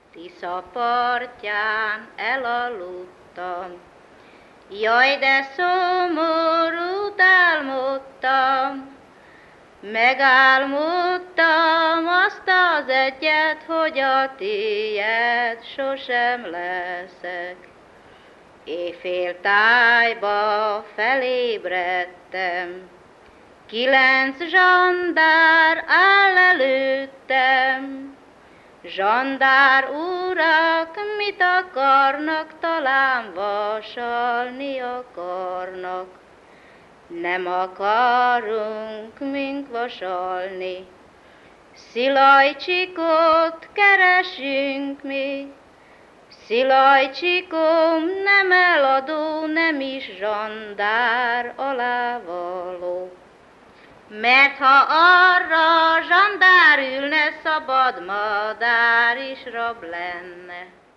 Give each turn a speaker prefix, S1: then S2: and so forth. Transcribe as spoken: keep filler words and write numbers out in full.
S1: Tisza partján elaludtam, jaj, de szomorút álmodtam, megálmodtam azt az egyet, hogy a tiéd sosem leszek. Éjfél tájba felébredtem, kilenc zsandár áll előttem. Zsandár urak, mit akarnak, talán vasalni akarnak. Nem akarunk mink vasalni, Szilajcsikót keresünk mi. Szilajcsikóm nem eladó, nem is zsandár alávaló. Mert ha arra zsandár ülne, szabad madár is rab lenne.